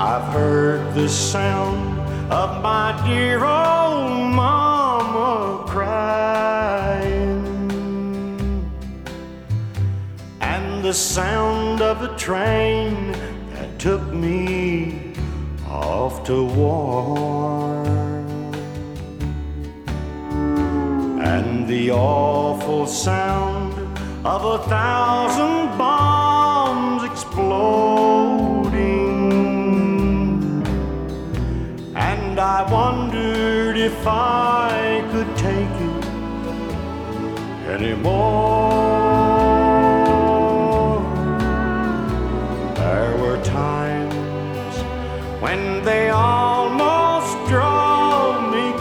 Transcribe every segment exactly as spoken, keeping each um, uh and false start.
I've heard the sound of my dear old mama crying, and the sound of the train that took me off to war, and the awful sound of a thousand bombs exploding. And I wondered if I could take it anymore. There were times when they almost drove me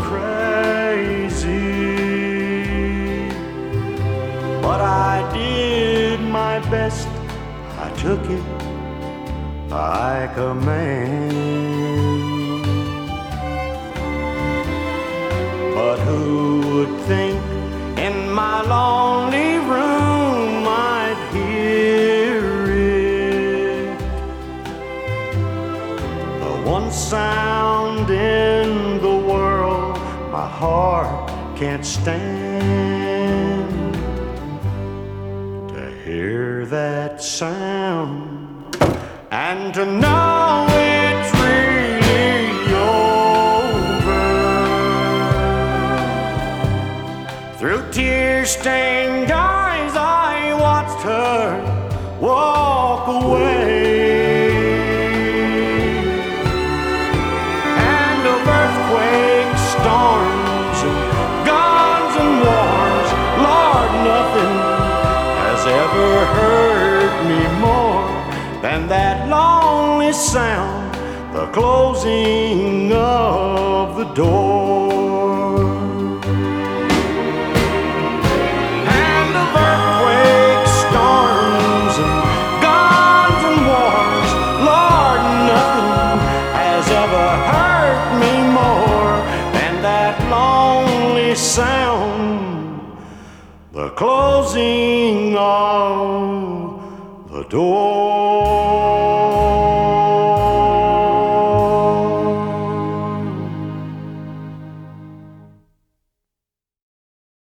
crazy, but I did my best. I took it like a man. But who would think in my lonely room I'd hear it, the one sound in the world my heart can't stand, to hear that sound and to know it's really over. Through tear-stained eyes I watched her walk away, and of earthquakes, storms, and guns and wars, Lord, nothing has ever hurt me more than that lonely sound, the closing of the door. And of earthquakes, storms, and guns and wars, Lord, nothing has ever hurt me more than that lonely sound, the closing of the door.